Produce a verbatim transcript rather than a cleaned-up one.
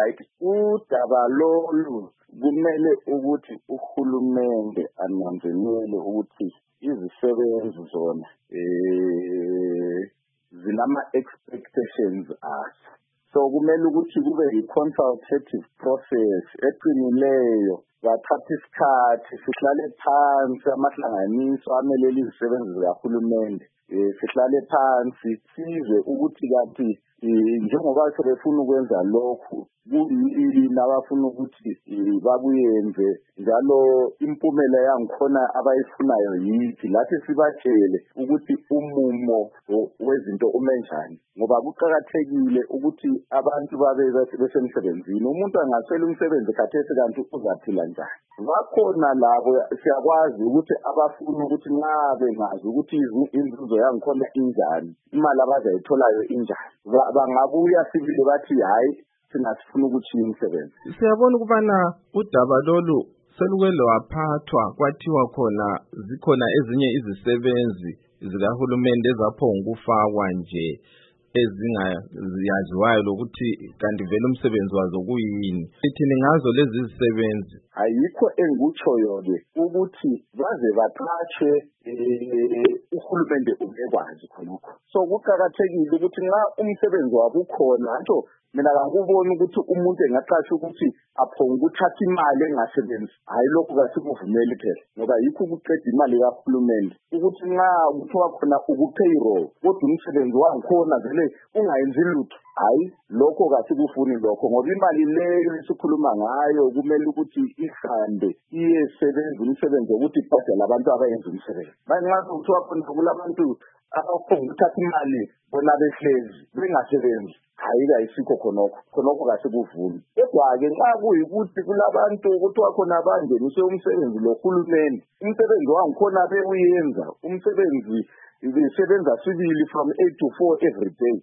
right, udaba lolu kumele ukuthi uhulumende ananzelele ukuthi izisebenzi zona eh zinama expectations azo. So kumele ukuthi kube i-consultative process eqinileyo, bathatha isikhathi sihlale phansi amahlanganiso amelele izisebenzi zikahulumende. Eh sihlale phansi sizwe ukuthi kanti njengoba sebefuna ukwenza lokhu kuyini abafuna ukuthi bakuyenze, njalo impumela yangikhona abayifunayo yithi. Lathi sibatshele ukuthi umumo wezinto umenjani, ngoba kuqhakathekile ukuthi abantu babe besemsebenzini. Umuntu angaswela umsebenzi khathesi kanti uzaphila njani. Bakhona labo siyakwazi ukuthi abafuna ukuthi ngabe ngazi ukuthi inzuzo yangikhona injani, imali abazayitholayo injani, bangabuya sibili bathi hayi sina sifuna ukuthi umsebenzi. Siyabona ukubana udaba lolu selukwelo waphathwa kwathiwa khona zikhona ezinye izisebenzi zikahulumende ezaphonga ukufakwa nje ezingaziyaziwayo lokuthi kanti vele umsebenzi wazo kuyini. Thini ngazo lezi zisebenzi? Ayikho engikutshoyo-ke ukuthi baze baqashwe uhulumende ubekwazi khonokho. So kuqakathekile ukuthi nxa umsebenzi wabo ukhona, ngisho mina ngakubona ukuthi umuntu engaqasha ukuthi aphonga ukuthatha imali engasebenzi, hayi lokho kasikuvumeli phela, ngoba yikho ukuqeda imali kahulumende. Ukuthi nxa kuthiwa khona uku-payroll kodwa umsebenzi wangikhona vele ungayenzi lutho, hayi lokho kasikufuni lokho, ngoba imali leyo esikhuluma ngayo kumele ukuthi ihambe iyesebenza umsebenzi wokuthi ibhadale abantu abayenza umsebenzi. Nxa kuthiwa khona kulabantu abaphonga ukuthatha imali bona behlezi bengasebenzi, hayi kayisikho khonokho, khonokho kasikuvuni. Kodwa-ke nxa kuyikuthi kulabantu kuthiwa khona abangeniswe umsebenzi lo hulumende, umsebenzi wangikhona bewuyenza, umsebenzi isebenza sibili from eight to four every day,